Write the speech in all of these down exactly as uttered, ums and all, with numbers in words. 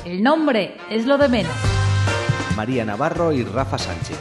El nombre es lo de menos. María Navarro y Rafa Sánchez.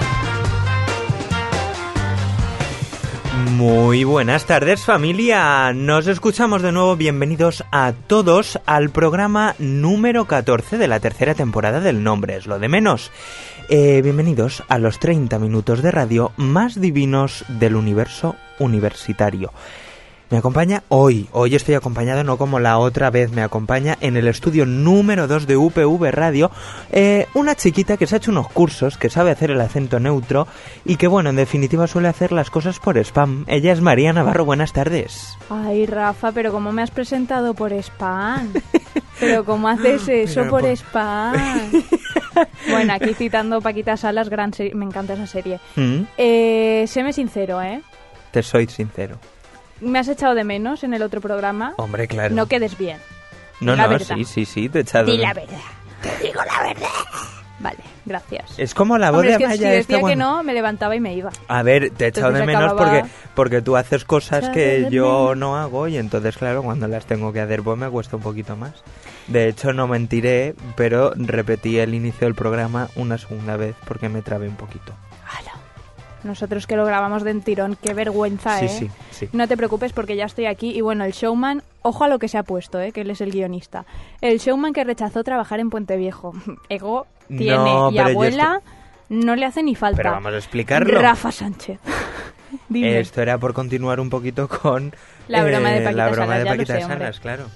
Muy buenas tardes, familia. Nos escuchamos de nuevo. Bienvenidos a todos al programa número catorce de la tercera temporada del Nombre es lo de menos. Eh, bienvenidos a los treinta minutos de radio más divinos del universo universitario. Me acompaña hoy, hoy estoy acompañado no como la otra vez, me acompaña en el estudio número dos de U P V Radio eh, una chiquita que se ha hecho unos cursos, que sabe hacer el acento neutro y que bueno, en definitiva suele hacer las cosas por spam. Ella es María Navarro, buenas tardes. Ay, Rafa, pero ¿cómo me has presentado por spam? ¿Pero cómo haces eso por, por spam? Bueno, aquí citando Paquita Salas, gran serie, me encanta esa serie. ¿Mm? Eh, séme sincero, ¿eh? Te soy sincero. ¿Me has echado de menos en el otro programa? Hombre, claro. No quedes bien. No, la no, verdad. sí, sí, sí, te he echado Di de la verdad. Te digo la verdad. Vale, gracias. Es como la voz Hombre, de es que Amaya si esta decía cuando... que no, me levantaba y me iba. A ver, te he echado de menos acababa... porque, porque tú haces cosas que de yo menos. no hago y entonces, claro, cuando las tengo que hacer, pues me cuesta un poquito más. De hecho, no mentiré, pero repetí el inicio del programa una segunda vez porque me trabé un poquito. ¡Hala! Nosotros que lo grabamos de un tirón, qué vergüenza, sí, ¿eh? Sí, sí. No te preocupes porque ya estoy aquí y bueno, el showman, ojo a lo que se ha puesto, ¿eh? Que él es el guionista. El showman que rechazó trabajar en Puente Viejo. Ego tiene No, y pero abuela no le hace ni falta. Pero vamos a explicarlo. Rafa Sánchez. Dime. Esto era por continuar un poquito con la broma de Paquita la broma Salas, de ya Paquita lo sé, Salas, hombre. claro.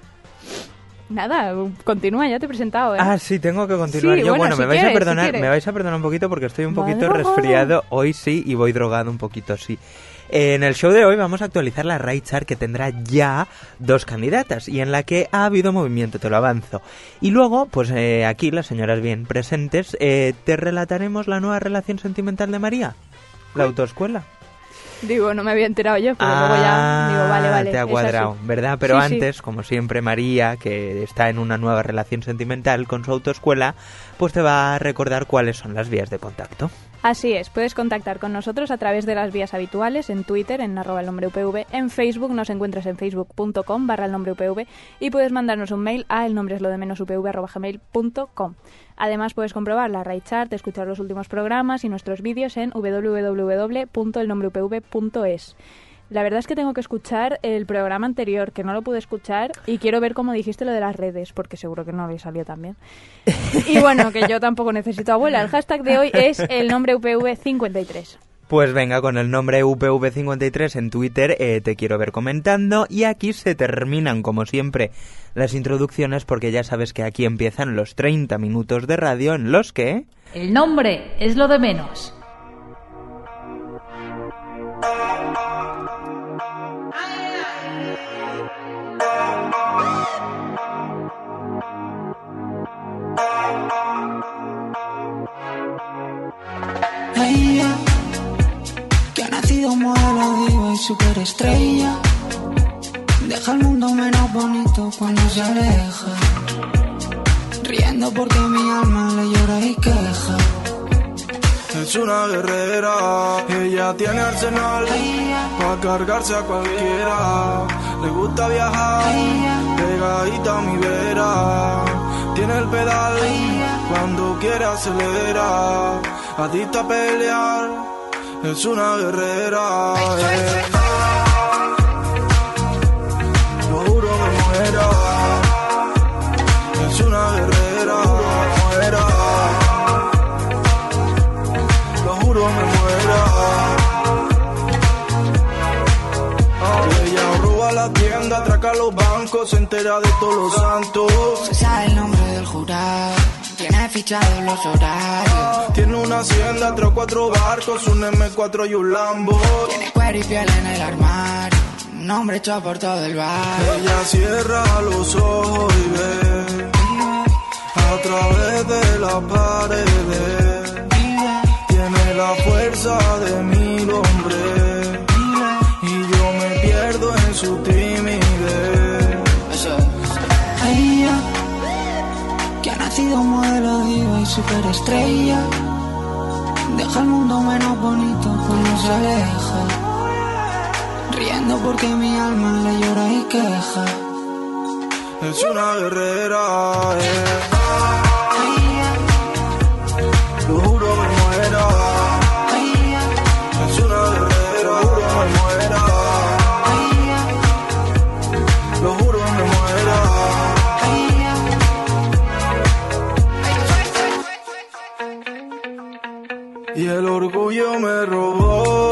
Nada, continúa, ya te he presentado, ¿eh? Ah, sí, tengo que continuar. Sí, Yo, bueno, bueno, si me vais quieres, a perdonar, si me vais a perdonar un poquito porque estoy un poquito Madre. resfriado hoy sí y voy drogado un poquito, sí. Eh, en el show de hoy vamos a actualizar la Rai Chart que tendrá ya dos candidatas y en la que ha habido movimiento, te lo avanzo. Y luego, pues eh, aquí, las señoras bien presentes, eh, te relataremos la nueva relación sentimental de María, la autoescuela. Digo, no me había enterado yo, pero ah, luego ya digo, vale, vale. Te ha cuadrado, ¿verdad? Pero sí, antes, sí. como siempre, María, que está en una nueva relación sentimental con su autoescuela, pues te va a recordar cuáles son las vías de contacto. Así es, puedes contactar con nosotros a través de las vías habituales, en Twitter, en arroba el nombre U P V, en Facebook, nos encuentras en facebook.com barra el nombre U P V y puedes mandarnos un mail a el nombre es lo de menos upv arroba gmail punto com. Además puedes comprobar la Rai Chart, escuchar los últimos programas y nuestros vídeos en doble u doble u doble u punto el nombre u p v punto es. La verdad es que tengo que escuchar el programa anterior, que no lo pude escuchar, y quiero ver cómo dijiste lo de las redes, porque seguro que no le salió tan bien. Y bueno, que yo tampoco necesito abuela. El hashtag de hoy es el nombre U P V cincuenta y tres. Pues venga, con el nombre U P V cincuenta y tres en Twitter eh, te quiero ver comentando y aquí se terminan, como siempre, las introducciones porque ya sabes que aquí empiezan los treinta minutos de radio en los que... El nombre es lo de menos. Ella, que ha nacido modelo diva y superestrella, deja el mundo menos bonito cuando se aleja, riendo porque mi alma le llora y queja. Es una guerrera, ella tiene arsenal para cargarse a cualquiera. Le gusta viajar, pegadita a mi vera. Tiene el pedal, cuando quiere acelera. Adicta a pelear, es una guerrera. Eh. Lo juro me muera, es una guerrera. Muera. Lo juro me muera. Oh, ella roba la tienda, atraca los bancos, se entera de todos los santos. Se sabe el nombre del jurado, tiene fichados los horarios. Tiene una hacienda, tres o cuatro barcos, un eme cuatro y un Lambo. Tiene cuero y piel en el armario, un hombre hecho por todo el barrio. Ella cierra los ojos y ve a través de las paredes. Tiene la fuerza de mil hombres y yo me pierdo en su timidez. Ella, que ha nacido modelo diva y superestrella, deja el mundo menos bonito cuando se aleja, riendo porque mi alma le llora y queja. es una guerrera, eh. Lo juro me muera, es una guerrera, lo juro me muera, lo juro me muera. Y el orgullo me robó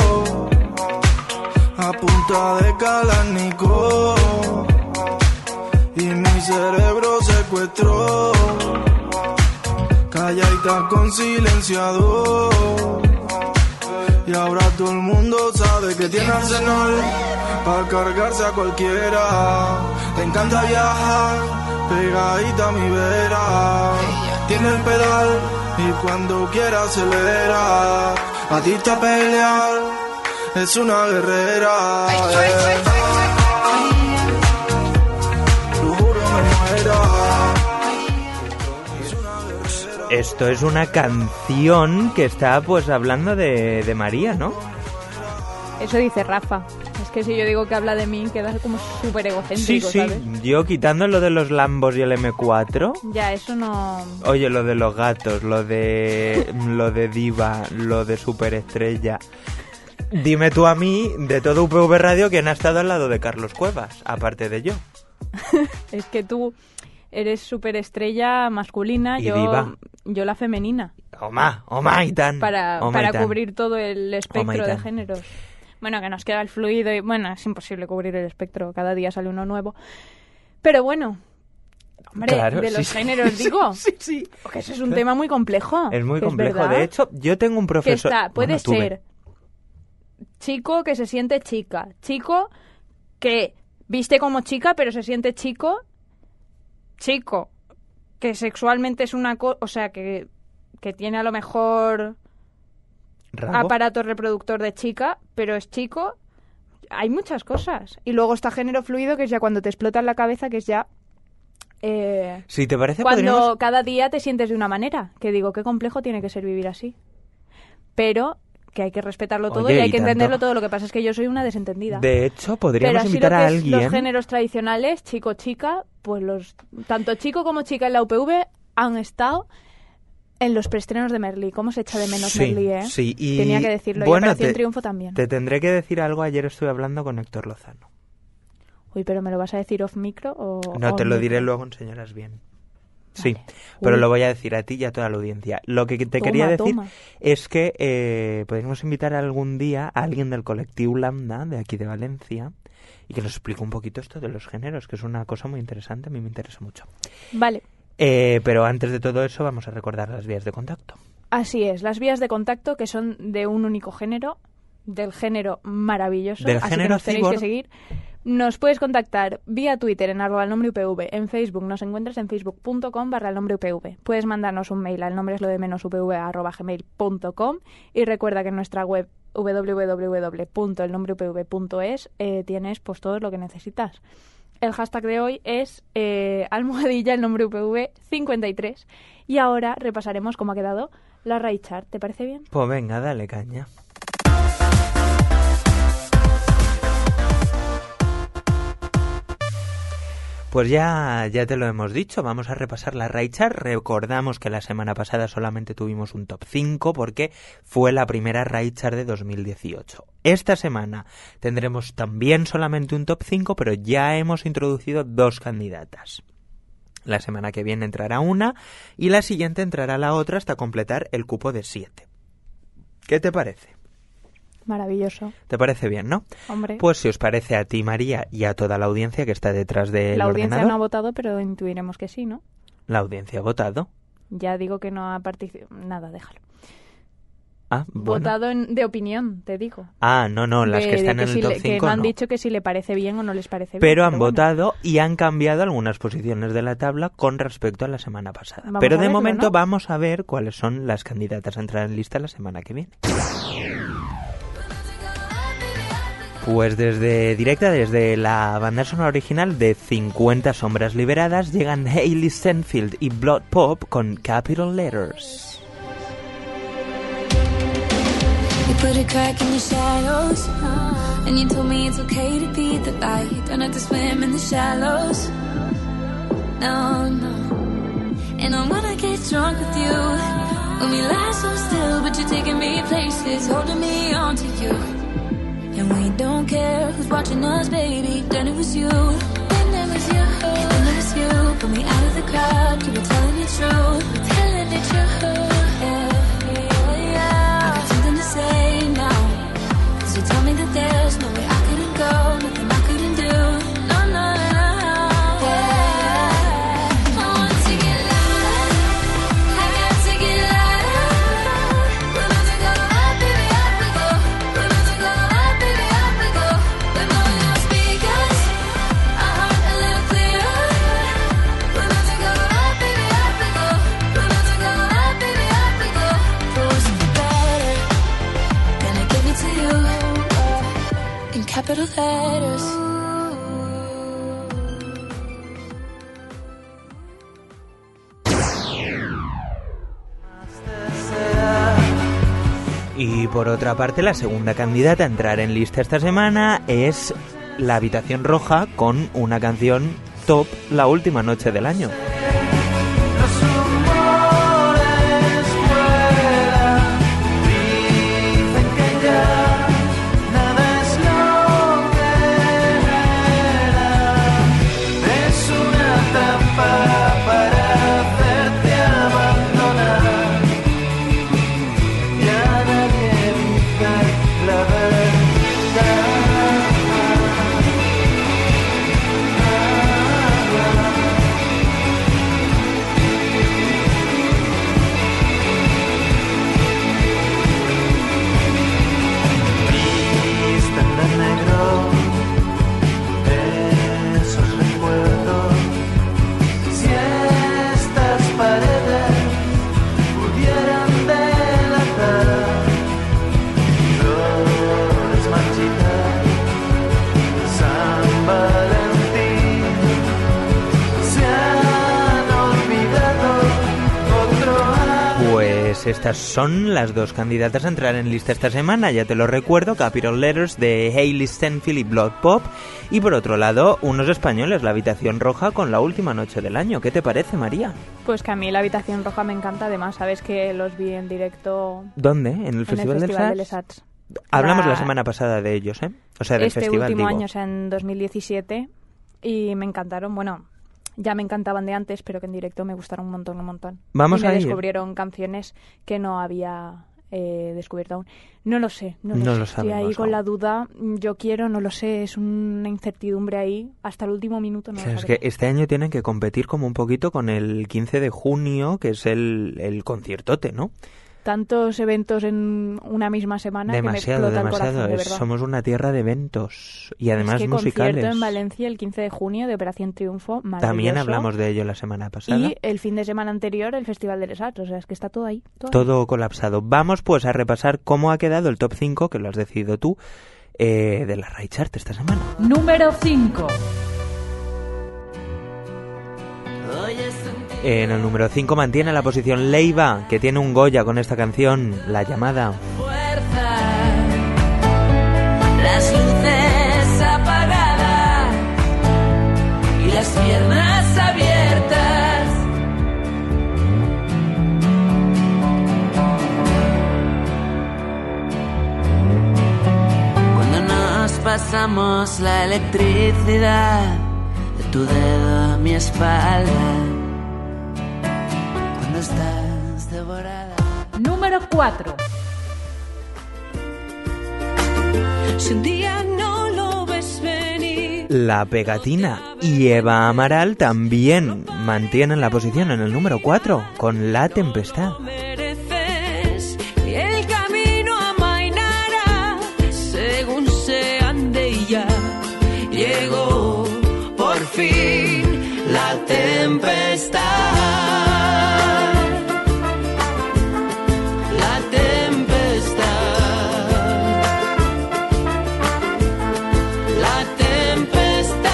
a punta de Kalashnikov y mi cerebro secuestró, calladita con silenciador. Y ahora todo el mundo sabe que tiene arsenal para cargarse a cualquiera. Te encanta viajar, pegadita a mi vera. Tiene el pedal y cuando quiera acelera. A ti te pelear, es una guerrera, eh. Lo juro me muera. Esto es una canción que está pues hablando de, de María, ¿no? Eso dice Rafa. Es que si yo digo que habla de mí, queda como súper egocéntrico, Sí, sí, ¿sabes? yo quitando lo de los Lambos y el eme cuatro. Ya, eso no... Oye, lo de los gatos, lo de lo de Diva, lo de Superestrella. Dime tú a mí, de todo U P V Radio, quién ha estado al lado de Carlos Cuevas, aparte de yo. Es que tú eres superestrella masculina, Y yo, diva. yo la femenina. Oma, oma y tan. Para, Oma y para tan. cubrir todo el Oma y espectro de tan. géneros. Bueno, que nos queda el fluido y... Bueno, es imposible cubrir el espectro, cada día sale uno nuevo. Pero bueno, hombre, Claro, de sí, los sí. géneros, digo, Sí, sí. que eso es un tema muy complejo. Es muy que complejo. verdad, De hecho, yo tengo un que profesor... está, puede Bueno, tuve. ser chico que se siente chica, chico que viste como chica pero se siente chico, chico que sexualmente es una cosa, o sea, que, que tiene a lo mejor ¿Rabo? aparato reproductor de chica, pero es chico. Hay muchas cosas. Y luego está género fluido, que es ya cuando te explota en la cabeza, que es ya... Eh, Si te parece, cuando podríamos... cada día te sientes de una manera. Que digo, qué complejo tiene que ser vivir así. Pero que hay que respetarlo todo Oye, y hay y que tanto. entenderlo todo. Lo que pasa es que yo soy una desentendida. De hecho, Pero podríamos así invitar lo que a es alguien... los géneros tradicionales, chico-chica, pues los tanto chico como chica en la U P V han estado en los preestrenos de Merlí. ¿Cómo se echa de menos Sí, Merlí, eh? sí, y... Tenía que decirlo. Bueno, y Operación te- Triunfo también. Te tendré que decir algo. Ayer estuve hablando con Héctor Lozano. Uy, pero ¿me lo vas a decir off micro o...? No, on te lo micro? diré luego en Señoras Bien. Sí, Vale. pero Uy. lo voy a decir a ti y a toda la audiencia. Lo que te Toma, quería decir toma. es que eh, podríamos invitar algún día a alguien del colectivo Lambda, de aquí de Valencia, y que nos explique un poquito esto de los géneros, que es una cosa muy interesante, a mí me interesa mucho. Vale. Eh, pero antes de todo eso vamos a recordar las vías de contacto. Así es, las vías de contacto que son de un único género, del género maravilloso, Del así género que nos tenéis cyborg. que seguir. Nos puedes contactar vía Twitter en arroba el nombre U P V, en Facebook nos encuentras en facebook.com barra el nombre U P V. Puedes mandarnos un mail al nombre es lo de menos upv arroba gmail punto com y recuerda que en nuestra web doble u doble u doble u punto el nombre u p v punto es eh, tienes pues todo lo que necesitas. El hashtag de hoy es eh, almohadilla el nombre U P V cincuenta y tres y ahora repasaremos cómo ha quedado la Rai Chart. ¿Te parece bien? Pues venga, dale caña. Pues ya, ya te lo hemos dicho, vamos a repasar la Rai Chart. Recordamos que la semana pasada solamente tuvimos un top cinco porque fue la primera Rai Chart de dos mil dieciocho. Esta semana tendremos también solamente un top cinco, pero ya hemos introducido dos candidatas. La semana que viene entrará una y la siguiente entrará la otra hasta completar el cupo de siete. ¿Qué te parece? Maravilloso, ¿Te parece bien, no? hombre. Pues si os parece a ti, María, y a toda la audiencia que está detrás del la audiencia ordenador, no ha votado, pero intuiremos que sí, ¿no? la audiencia ha votado. Ya digo que no ha participado. Nada, déjalo. Ah, bueno. Votado en- de opinión, te digo. Ah, no, no, las De- que están de en el si top le- Que cinco no han no. dicho que si le parece bien o no les parece bien. Pero han bueno. votado y han cambiado algunas posiciones de la tabla con respecto a la semana pasada. Vamos Pero a de verlo, momento ¿no? vamos a ver cuáles son las candidatas a entrar en lista la semana que viene. Pues desde directa, desde la banda sonora original de cincuenta sombras liberadas, llegan Hailey Steinfeld y Blood Pop con Capital Letters. You put a crack in your shadows, and you told me it's okay to be the light. Don't have to swim in the shallows. no, no. And I'm gonna get drunk with you. When we lie so still, but you're taking me places, holding me on to you. And we don't care who's watching us, baby. Then it was you, then it was you, then it was you. Put me out of the crowd, you were telling it true, telling it true. Yeah, yeah, yeah. I got something to say now, 'cause you told me that there's no way I couldn't go, nothing I couldn't do. No, no, no, yeah. I want to get louder, I got to get louder. We're about to go up, baby, up we go. We're about to go up, baby, up we go. We're blowing out speakers, our heart a little clearer. We're about to go up, baby, up we go. We're about to go up, baby, up we go. For worse or for better, gonna give it to you in capital letters. Y por otra parte, la segunda candidata a entrar en lista esta semana es La Habitación Roja, con una canción top, La Última Noche del Año. Estas son las dos candidatas a entrar en lista esta semana, ya te lo recuerdo, Capital Letters de Hayley Stenfield y Blood Pop, y por otro lado, unos españoles, La Habitación Roja con La Última Noche del Año. ¿Qué te parece, María? Pues que a mí La Habitación Roja me encanta, además, sabes que los vi en directo... ¿Dónde? ¿En el en Festival, el Festival del de S A T? Les Arts. Hablamos la... la semana pasada de ellos, ¿eh? O sea, del este festival, último digo. año, o sea, en dos mil diecisiete, y me encantaron, bueno... Ya me encantaban de antes, pero que en directo me gustaron un montón, un montón. Vamos y me a ir. descubrieron canciones que no había eh, descubierto aún. No lo sé, no, no lo, lo sé. sabemos. Estoy ahí con aún. la duda. Yo quiero, no lo sé. Es una incertidumbre ahí. Hasta el último minuto no O sea, lo es sabré. que este año tienen que competir como un poquito con el quince de junio, que es el, el conciertote, ¿no? Tantos eventos en una misma semana Demasiado, que me explota demasiado. el corazón, de Es- verdad. somos una tierra de eventos y además es que musicales. concierto en Valencia el quince de junio de Operación Triunfo, maravilloso. También hablamos de ello la semana pasada. Y el fin de semana anterior el Festival de Les Arts, o sea, es que está todo ahí. Todo ahí. Todo colapsado. Vamos pues a repasar cómo ha quedado el top cinco, que lo has decidido tú, eh, de la Rai Chart esta semana. Número cinco. En el número cinco mantiene la posición Leiva, que tiene un Goya con esta canción, La Llamada. Fuerza, las luces apagadas y las piernas abiertas. Cuando nos pasamos la electricidad de tu dedo a mi espalda, cuando estás devorada. Número cuatro. Si un día no lo ves venir, La Pegatina y Eva Amaral también mantienen la posición en el número cuatro, con La Tempestad. mereces y el camino amainará según se ande y ya llegó por fin la tempestad. La tempestad. La tempestad.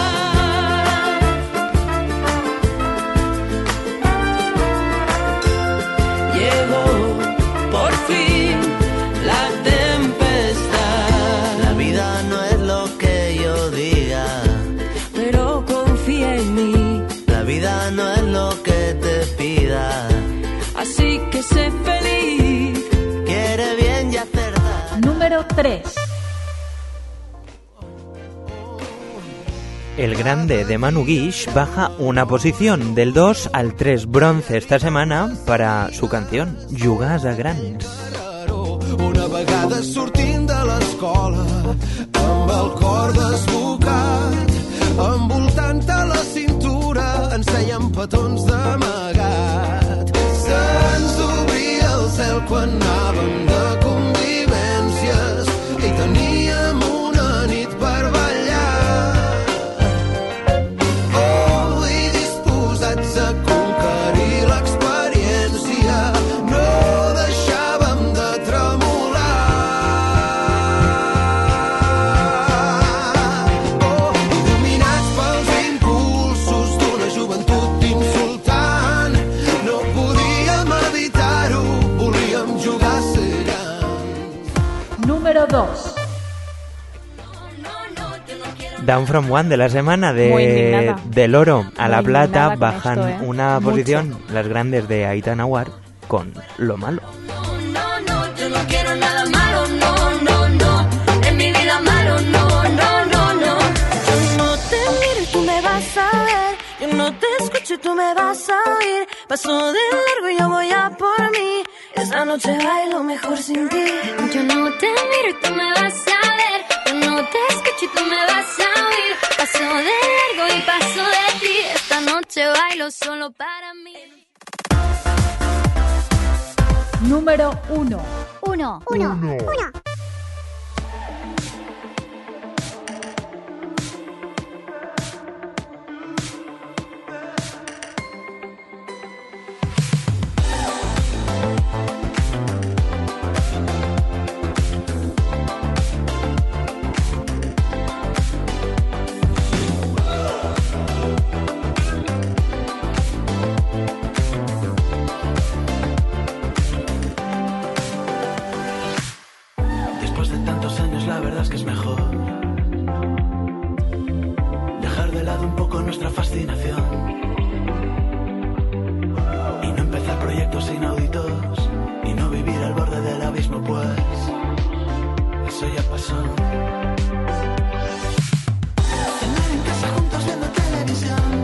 Llegó por fin la tempestad. La vida no es lo que yo diga, Pero confía en mí. la vida no es lo que te pida. Así que sé feliz. Quiere bien y acerta. Número tres. El Grande de Manu Guix baja una posición del dos al tres, bronce esta semana para su canción Jugar a Grans. Una vegada sortint de l'escola amb el cor desbocat, envoltant-te la cintura ens feien petons d'amagat. Se'ns obria el cel quan anàvem de convivències i teníem una nit per ballar. Oh, i disposats a conquerir l'experiència, no deixàvem de tremolar. Oh, i dominats pels impulsos d'una joventut insultant, no podíem evitar-ho, volíem jugar a ser grans. Número dos. Down from One de la semana Muy de indignada. del oro a la Muy plata indignada con bajan esto, ¿eh? una Mucho. posición las grandes de Aitana War con Lo Malo. No, no, yo no quiero nada malo, no, no, no. En mi vida malo, no, no, no, no. Yo no te miro y tú me vas a ver. Yo no te escucho y tú me vas a oír. Paso de largo y yo voy a por mí. Esa noche bailo mejor sin ti. Yo no te miro y tú me vas a ver. Yo no te escucho y tú me vas a oír. Paso de largo y paso de ti. Esta noche bailo solo para mí. Número uno. Uno, uno, uno. Después de tantos años la verdad es que es mejor dejar de lado un poco nuestra fascinación y no empezar proyectos inauditos y no vivir al borde del abismo, pues eso ya pasó. Cenar en casa juntos viendo televisión,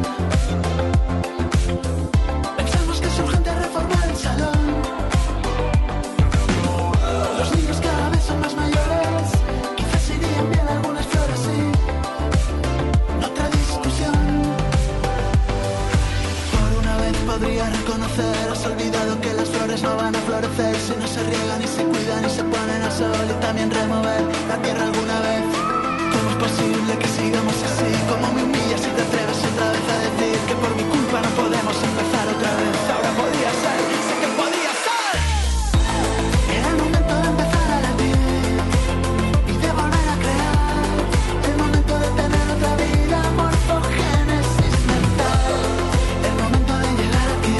pensamos que es urgente reformar el salón. Los niños cada vez son más mayores, quizás irían bien algunas flores, sí. Otra discusión. Por una vez podría reconocer, has olvidado que las flores no van a florecer si no se riegan y se cuidan y se ponen al sol, y también remover la tierra alguna vez. ¿Cómo es posible que sigamos así? ¿Cómo me humillas si te atreves otra vez a decir que por mi culpa no podemos empezar otra vez? Ahora podría ser, sé que podía ser. Era el momento de empezar a latir y de volver a crear. El momento de tener otra vida, morfogénesis mental. El momento de llegar aquí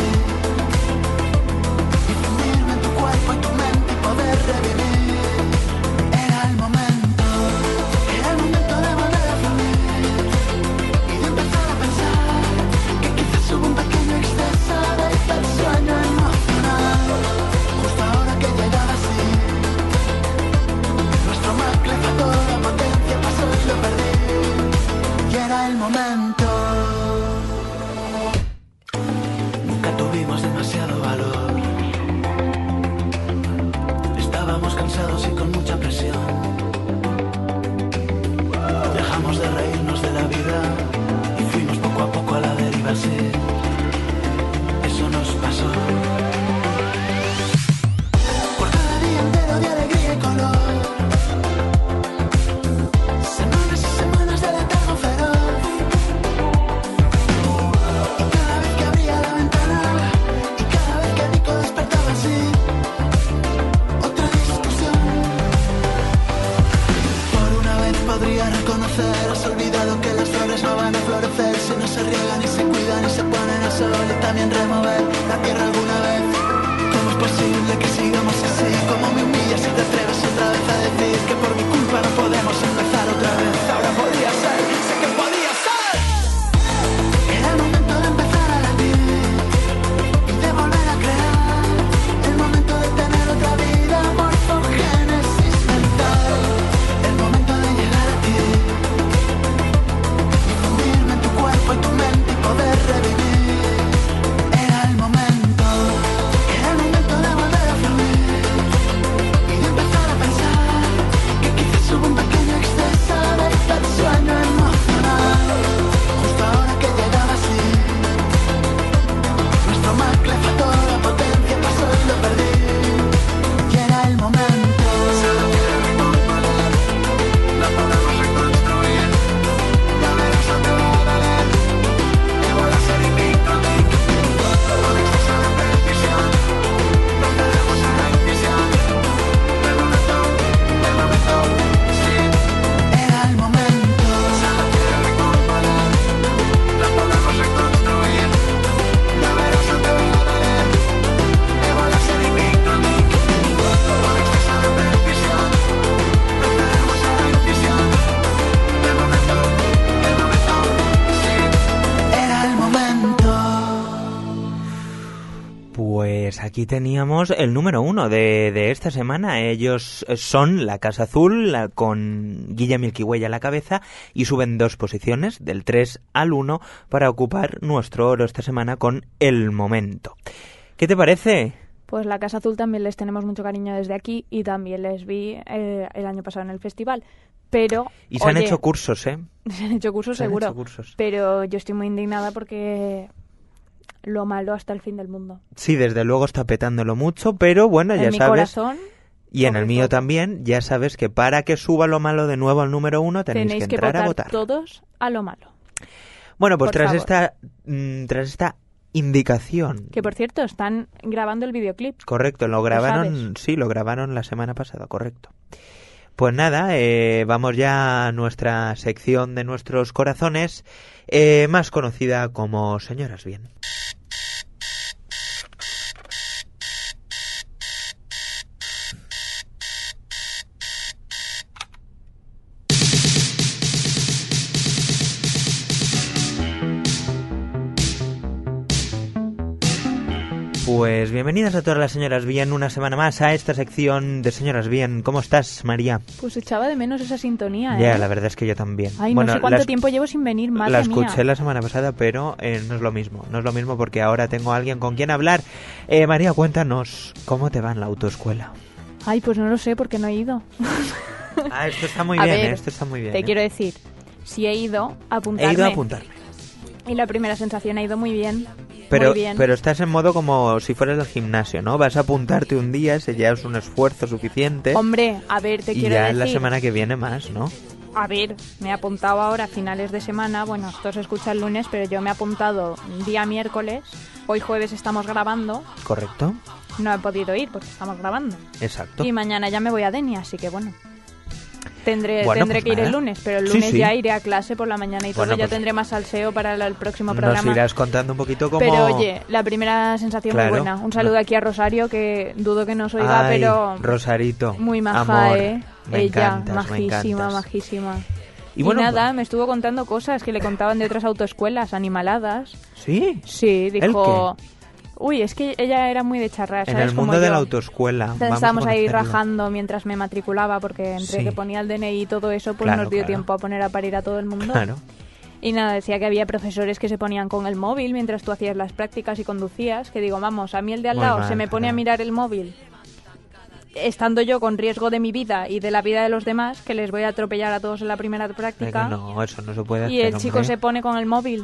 y fundirme en tu cuerpo y tu mente y poder revivir. Era el momento, era el momento de volver a fluir y de empezar a pensar que quizás hubo un pequeño exceso de hipersueño emocional. Justo ahora que llegaba así, nuestro Mac le faltó la potencia, pasó y lo perdí. Y era el momento. Nunca tuvimos demasiado valor. Estábamos cansados y con mucha presión. Dejamos de reírnos de la vida y fuimos poco a poco a la deriva, sí. Eso nos pasó. Por cada día entero de alegría y color, semanas y semanas de letargo feroz. Y cada vez que abría la ventana y cada vez que Nico despertaba así, otra discusión. Por una vez podría reconocer, has olvidado que las flores no van a florecer si no se riegan y se cuidan y se ponen al sol, y también remover la tierra alguna vez. ¿Cómo es posible que sigamos así? ¿Cómo me humillas si te atreves otra vez a decir que por mi culpa no podemos empezar otra vez? Ahora podría ser, sé que podía ser. Era el momento de empezar Pues aquí teníamos el número uno de, de esta semana. Ellos son La Casa Azul, la, con Guilla Milky Way a la cabeza, y suben dos posiciones, del tres al uno, para ocupar nuestro oro esta semana con El Momento. ¿Qué te parece? Pues La Casa Azul también les tenemos mucho cariño desde aquí y también les vi eh, el año pasado en el festival. Pero, y se oye, han hecho cursos, ¿eh? Se han hecho cursos, se seguro. Han hecho cursos. Pero yo estoy muy indignada porque lo malo hasta el fin del mundo. Sí, desde luego está petándolo mucho, pero bueno, en ya mi sabes. Corazón, y en el mío todo. También, ya sabes que para que suba lo malo de nuevo al número uno tenéis, tenéis que entrar que votar a votar. Todos a lo malo. Bueno, pues por tras favor. esta mmm, tras esta indicación. Que por cierto, están grabando el videoclip. Correcto, lo grabaron, ¿Lo sí, lo grabaron la semana pasada, correcto. Pues nada, eh, vamos ya a nuestra sección de nuestros corazones, eh, más conocida como Señoras Bien. Pues bienvenidas a todas las señoras bien una semana más a esta sección de Señoras Bien. ¿Cómo estás, María? Pues echaba de menos esa sintonía, ¿eh? Ya, la verdad es que yo también. Ay, bueno, no sé cuánto la, tiempo llevo sin venir, madre La escuché mía. la semana pasada, pero eh, no es lo mismo. No es lo mismo porque ahora tengo a alguien con quien hablar. Eh, María, cuéntanos, ¿cómo te va en la autoescuela? Ay, pues no lo sé porque no he ido. Ah, esto está muy a bien, ver, eh, esto está muy bien. Te eh. quiero decir, si he ido a apuntarme. He ido a apuntarme. Y la primera sensación ha ido muy bien. Pero, muy bien. pero estás en modo como si fueras al gimnasio, ¿no? Vas a apuntarte un día, ese ya es un esfuerzo suficiente. Hombre, a ver, te y quiero ya decir... la semana que viene más, ¿no? A ver, me he apuntado ahora a finales de semana. Bueno, esto se escucha el lunes, pero yo me he apuntado día miércoles. Hoy jueves estamos grabando. Correcto. No he podido ir porque estamos grabando. Exacto. Y mañana ya me voy a Denia, así que bueno... Tendré, bueno, tendré pues que ir nada. el lunes, pero el lunes sí, sí. ya iré a clase por la mañana y todo, bueno, ya pues tendré más salseo para el próximo programa. Nos irás contando un poquito cómo... Pero oye, la primera sensación claro, muy buena. Un saludo no. aquí a Rosario, que dudo que nos oiga, Ay, pero... Rosarito, muy maja, amor, ¿eh? me Ella, encantas, majísima, me encantas. majísima. Y, Y, bueno, nada, pues... me estuvo contando cosas que le contaban de otras autoescuelas, animaladas. ¿Sí? Sí, ¿El dijo... Uy, es que ella era muy de charrar, ¿sabes? En el Como mundo de yo. la autoescuela. Entonces vamos estábamos a ahí conocerlo. rajando mientras me matriculaba, porque entre Sí. que ponía el D N I y todo eso, pues Claro, nos dio claro. tiempo a poner a parir a todo el mundo. Claro. Y nada, decía que había profesores que se ponían con el móvil mientras tú hacías las prácticas y conducías, que digo, vamos, a mí el de al Muy lado mal, se me pone claro. a mirar el móvil, estando yo con riesgo de mi vida y de la vida de los demás, que les voy a atropellar a todos en la primera práctica. Venga, no, eso no se puede Y hacer, el chico hombre. se pone con el móvil.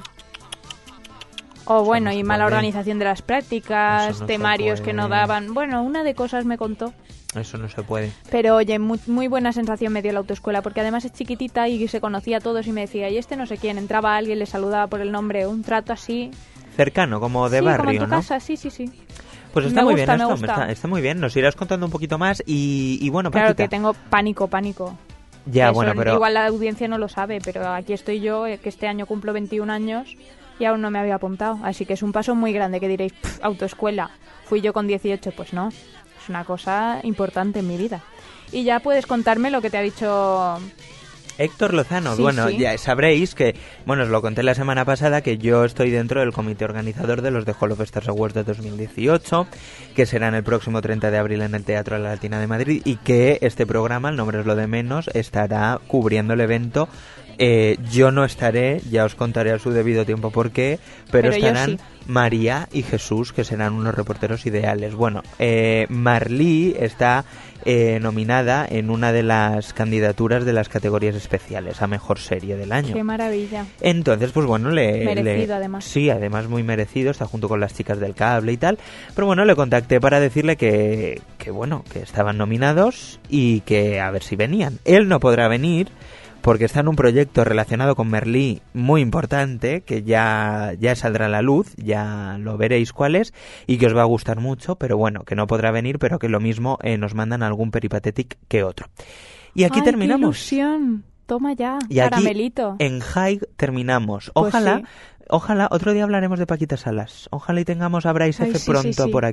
O bueno, no y se mala puede. organización de las prácticas, Eso no se temarios que no puede. daban. Bueno, una de cosas me contó. Eso no se puede. Pero oye, muy, muy buena sensación me dio la autoescuela, porque además es chiquitita y se conocía a todos y me decía, y este no sé quién, entraba alguien, le saludaba por el nombre, un trato así. Cercano, como de sí, barrio, como en tu ¿no? casa, sí, sí, sí. Pues está Me muy gusta, bien me esto, gusta. Está, está muy bien. Nos irás contando un poquito más y, y bueno, Claro Paquita. que tengo pánico, pánico. Ya, Eso, bueno, pero... Igual la audiencia no lo sabe, pero aquí estoy yo, eh, que este año cumplo veintiún años y aún no me había apuntado. Así que es un paso muy grande, que diréis, "Pff, autoescuela, fui yo con dieciocho, pues no. Es una cosa importante en mi vida. Y ya puedes contarme lo que te ha dicho... Héctor Lozano, Sí, bueno, sí. ya sabréis que, bueno, os lo conté la semana pasada, que yo estoy dentro del comité organizador de los The Hall of Stars Awards de dos mil dieciocho, que serán el próximo treinta de abril en el Teatro de la Latina de Madrid, y que este programa, el nombre es lo de menos, estará cubriendo el evento. Eh, yo no estaré, ya os contaré a su debido tiempo por qué, pero, Pero yo estarán sí. María y Jesús, que serán unos reporteros ideales. Bueno, eh, Marlí está eh, nominada en una de las candidaturas de las categorías especiales a Mejor Serie del Año. Qué maravilla. Entonces, pues bueno, le... Merecido, le- además. Sí, además muy merecido, está junto con las chicas del cable y tal. Pero bueno, le contacté para decirle que, que bueno, que estaban nominados y que a ver si venían. Él no podrá venir porque está en un proyecto relacionado con Merlí muy importante, que ya, ya saldrá a la luz, ya lo veréis cuál es, y que os va a gustar mucho, pero bueno, que no podrá venir, pero que lo mismo eh, nos mandan algún peripatétic que otro. Y aquí Ay, terminamos. Qué ilusión. Toma ya, Y aquí, caramelito. en High terminamos. Pues Ojalá, sí. ojalá, otro día hablaremos de Paquita Salas. Ojalá y tengamos a Bryce Ay, F sí, pronto sí, sí. por aquí.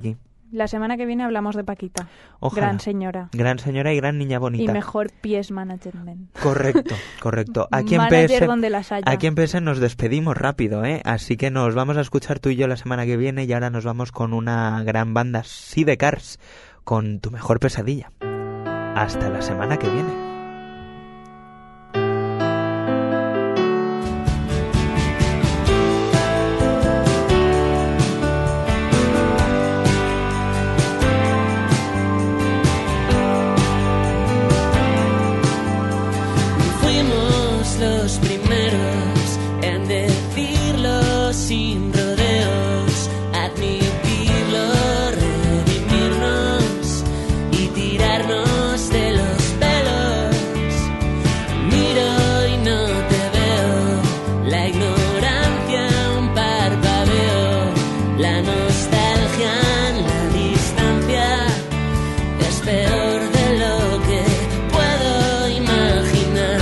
La semana que viene hablamos de Paquita. Ojalá. Gran señora. Gran señora y gran niña bonita. Y mejor P S management. Correcto, correcto. Aquí en, Manager P S, donde las haya. aquí en P S nos despedimos rápido, ¿eh? Así que nos vamos a escuchar tú y yo la semana que viene y ahora nos vamos con una gran banda Sidecars con Tu mejor pesadilla. Hasta la semana que viene. Los primeros en decirlo sin rodeos, admitirlo, redimirnos y tirarnos de los pelos. Miro y no te veo, la ignorancia un parpadeo, la nostalgia en la distancia es peor de lo que puedo imaginar.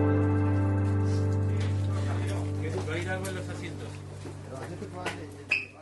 algo en los asientos.